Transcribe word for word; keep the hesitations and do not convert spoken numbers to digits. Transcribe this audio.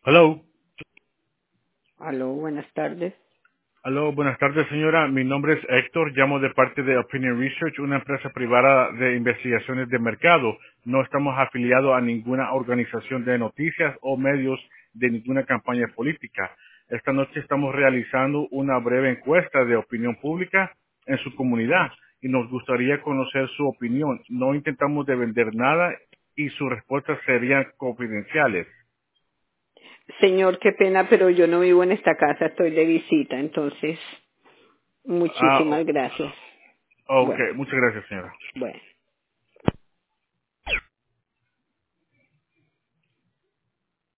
Hello. Aló, buenas tardes. Aló, buenas tardes, señora. Mi nombre es Héctor. Llamo de parte de Opinion Research, una empresa privada de investigaciones de mercado. No estamos afiliados a ninguna organización de noticias o medios de ninguna campaña política. Esta noche estamos realizando una breve encuesta de opinión pública en su comunidad y nos gustaría conocer su opinión. No intentamos de vender nada y sus respuestas serían confidenciales. Señor, qué pena, pero yo no vivo en esta casa, estoy de visita, entonces, Ah, muchísimas gracias. ok. Bueno, Muchas gracias, señora. bueno.